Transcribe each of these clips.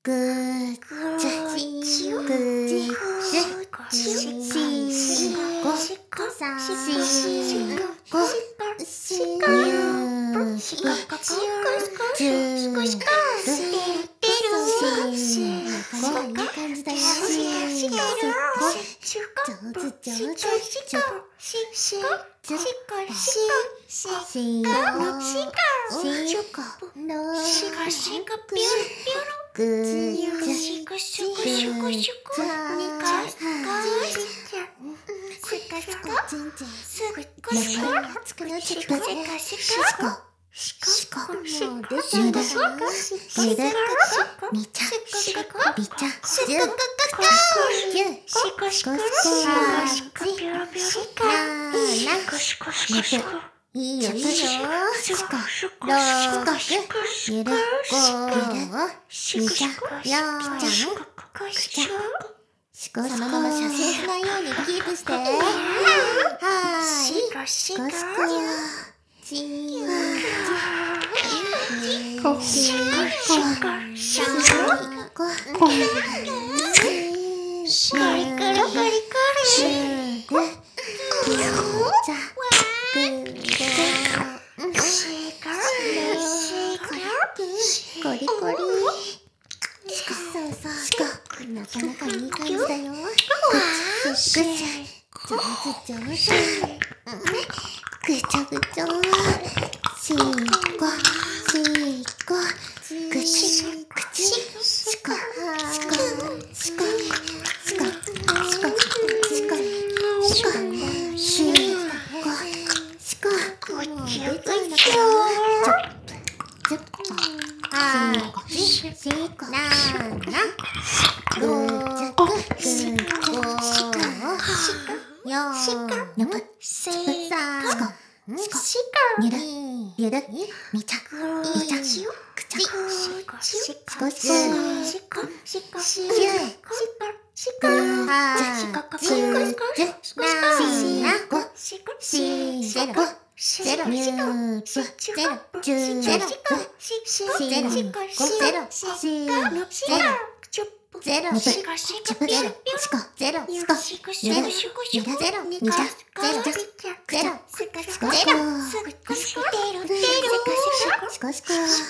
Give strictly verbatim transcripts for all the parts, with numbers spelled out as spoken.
ぐーちゃちぐーちししごさしごしごしごじゅうしごいい感じだよ。しご上手上手しごしししごしししごしごろしごしごぴょろぐーちゃしごしごしごしごにかすかすかすかちんちんすっごすかつくなつくせかしかしかしかもうでしゅだしかしかみちゃしかびちゃしゅかかかしかしかしかしかぴょろぴょろかなしかしかしかいいよいいよしかろくゆるごしみちゃよーんくちゃしこそのまま射精しないようにキープしてはーいしこしこちーこしこしこしこりこりこりこりしぐじゃぐーしこりこりそうそうしこなかなかいい感じだよ。ぐちゃぐちゃ上手上手ぐちゃぐちゃしこしこぐちぐちしこしこしこしこしこしこしこしこしこもう出ちゃいなかちょっとあーししこななぐーちゃぐーごよーよくせーさーしこゆるゆるみちゃみちゃくちゃしこしこしこしこしこしこしこはーしこしこしこしこなごしゼロゼロニュープゼロじゅうゼロしゼロゼロしゼロゼロしこしこゼロしこゼロしこゼロゆらゼロにちゃゼロゼロしこしこゼロしこしこゼロしこしこ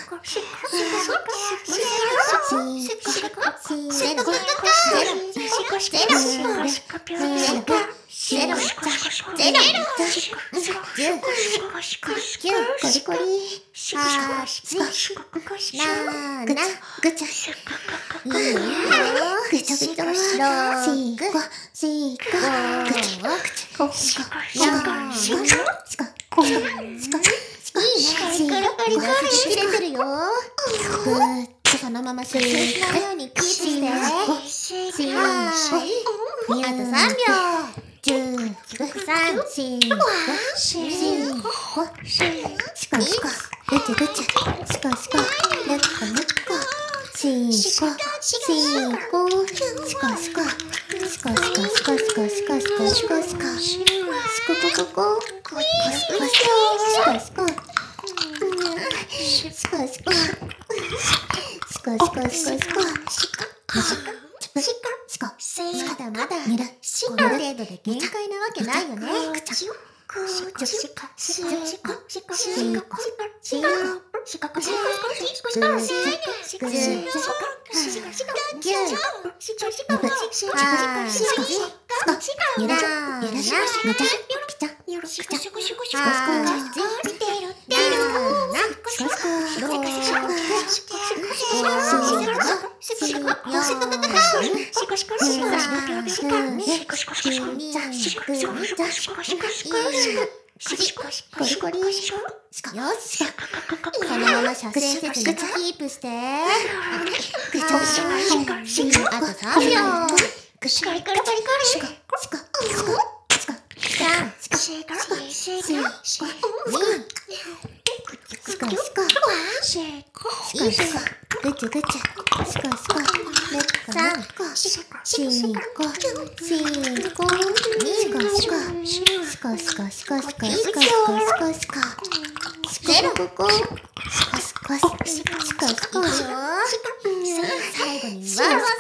そのまましないようにキープしてしあとさんびょうじゅうさんしごしごしこしこぐちぐちしこしこぬっこぬっこしこしこしこしこしこしこしこしこしこしこしこしこしこしこしこここここしこしこしこしこしこしこしこしこしこしこしこまだまだゆるこの程度で限界なわけないよね。くちゃしこしこしこしこしこしこしこしこしこしこゆらゆらなぐちゃくちゃよろしくしこしこしこしこしこよしこのまま射精せずにキープしてあとさんびょうくしこりこりこりこりしこしこしこしこさんしこしこしこしこしこしこしこしこぐちゅぐちゅしこしこさんしこしこしこしこにしこしこしこしこしこしこしこしこしこしこしこゼロここしこしこしこしこしこ最後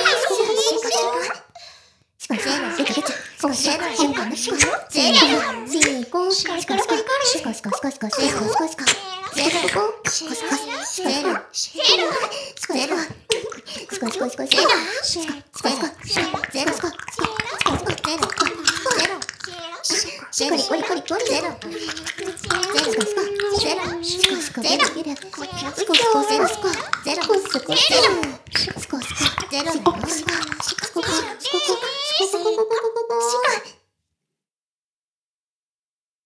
ゼロ